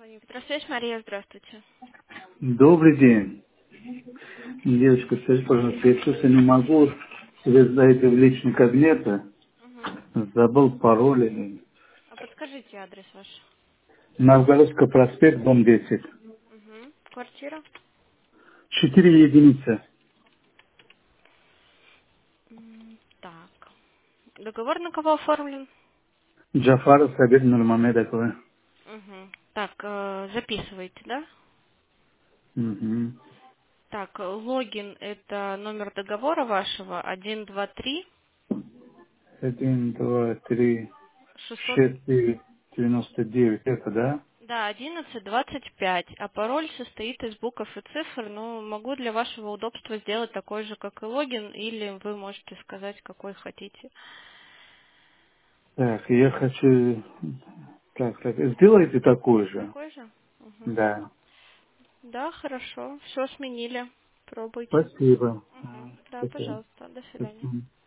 Здравствуйте, Мария, здравствуйте. Добрый день. Девочка, скажите, пожалуйста, я просто не могу себе зайти в личный кабинет, Мгм. забыл пароль. А подскажите адрес ваш. Новгородский проспект, дом 10. Мгм. Квартира? 4 единицы. Так. Договор на кого оформлен? Джафаров Сабир Нурмамедовой. Мгм. Так, записывайте, да? Угу. Так, логин это номер договора вашего 123 1, 2, 3, 600, 6, 9, 99. Это, да? да, 1125, а пароль состоит из букв и цифр, но могу для вашего удобства сделать такой же, как и логин, или вы можете сказать, какой хотите. Так, я хочу... Так, сделайте такой же. Такой же? Мгм. Да. Да, хорошо. Все сменили. Пробуйте. Спасибо. Да, Спасибо. пожалуйста. До свидания. Спасибо.